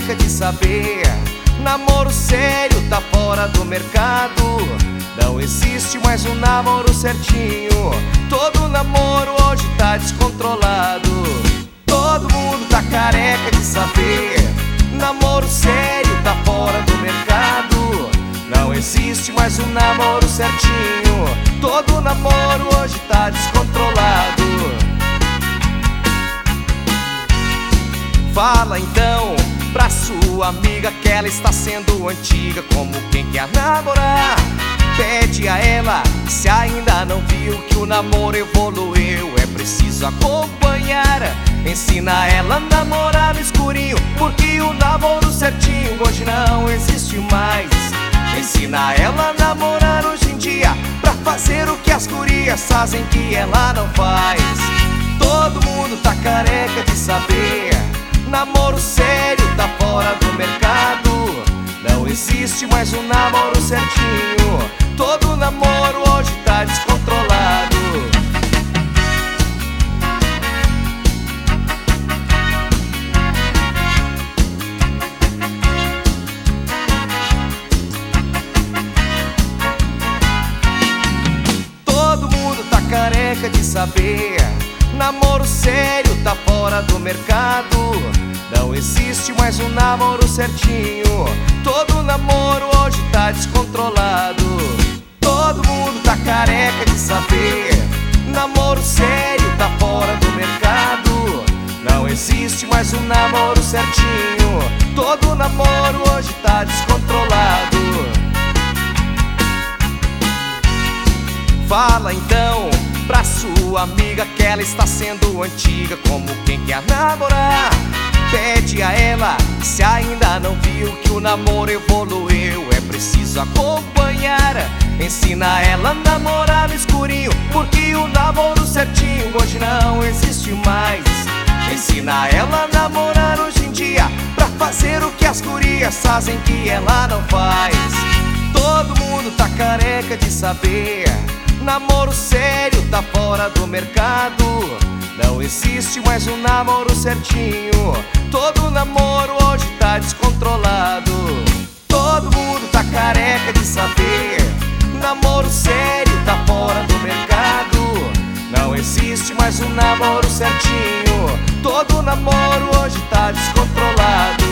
careca de saber. Namoro sério tá fora do mercado. Não existe mais um namoro certinho. Todo namoro hoje tá descontrolado. Todo mundo tá careca de saber. Namoro sério tá fora do mercado. Não existe mais um namoro certinho. Todo namoro hoje tá descontrolado. Fala então pra sua amiga que ela está sendo antiga, como quem quer namorar. Pede a ela, se ainda não viu, que o namoro evoluiu, é preciso acompanhar. Ensina ela a namorar no escurinho, porque o namoro certinho hoje não existe mais. Ensina ela a namorar hoje em dia, pra fazer o que as gurias fazem que ela não faz. Todo mundo tá careca de saber. Namoro sério tá fora do mercado. Não existe mais um namoro certinho. Todo namoro hoje tá descontrolado. Todo mundo tá careca de saber. Namoro sério tá fora do mercado. Não existe mais um namoro certinho. Todo namoro hoje tá descontrolado. Todo mundo tá careca de saber. Namoro sério tá fora do mercado. Não existe mais um namoro certinho. Todo namoro hoje tá descontrolado. Fala então pra sua amiga que ela está sendo antiga, como quem quer namorar. Pede a ela, se ainda não viu, que o namoro evoluiu, é preciso acompanhar. Ensina ela a namorar no escurinho, porque o namoro certinho hoje não existe mais. Ensina ela a namorar hoje em dia, pra fazer o que as gurias fazem que ela não faz. Todo mundo tá careca de saber. Namoro sério tá fora do mercado. Não existe mais um namoro certinho. Todo namoro hoje tá descontrolado. Todo mundo tá careca de saber. Namoro sério tá fora do mercado. Não existe mais um namoro certinho. Todo namoro hoje tá descontrolado.